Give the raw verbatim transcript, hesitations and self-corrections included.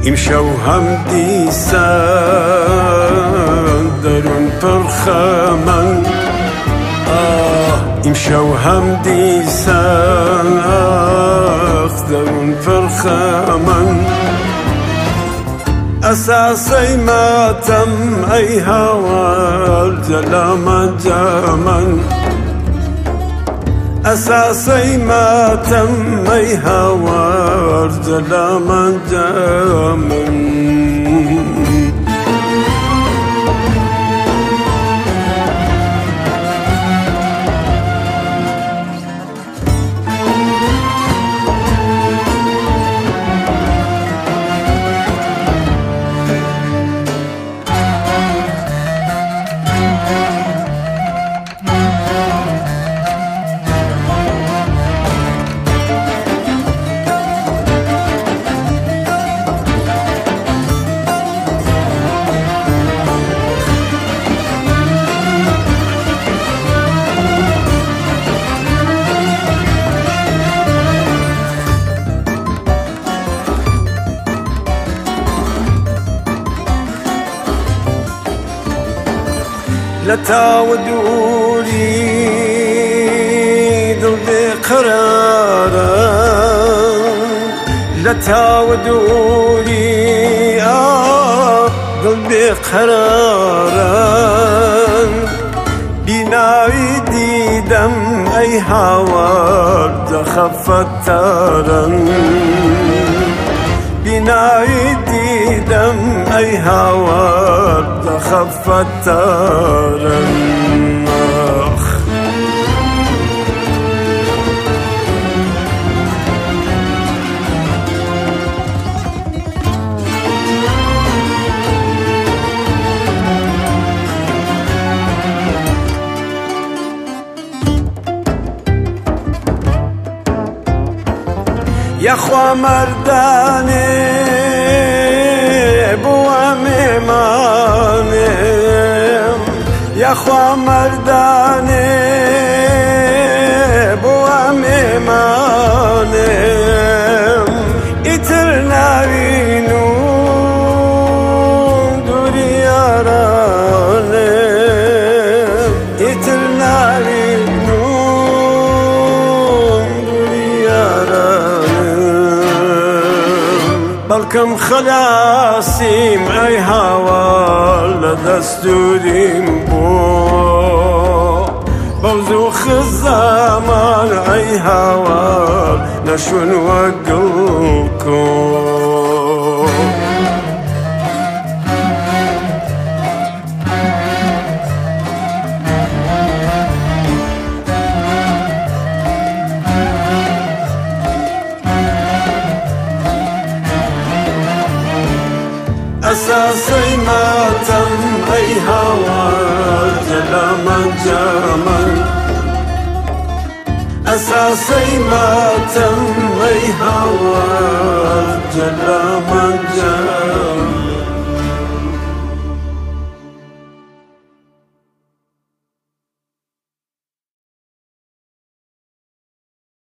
ئیمشەو هەم دیسان دەروون پڕخەمەن ئیمشەو هەم دیسان دەروون پڕخەمەن ئەساسەی ماتەم ئەی هاوار جەلامە جامەن ئەساسەی ماتەم ئەی هاوار جەلامە جامەن لە تاوە دووری دڵ بێقەرارە لە تاوە دووری دڵ بێقەرارە بیناوی دیدەم ئەی هاوار دەخەفەتارن بیناوی دیدەم ئەی هاوار دەخەفەتارن یەخوا مەردانێ بووە مێمانێم یەخوا مەردانێ بووە مێمانێم ئیتر ناوین و دووری یارانێم ئیتر ناوین و دووری یارانێم بەڵکم خەلاسیم ئەی هاوار لە دەستوریم بۆ بەوزوو خزامان ئەی هاوار نەشون وەک گڵکۆ ئەساسەی ماتەم ئەی هاوار جەلامە جامەن ئەساسەی ماتەم ئەی هاوار جەلامە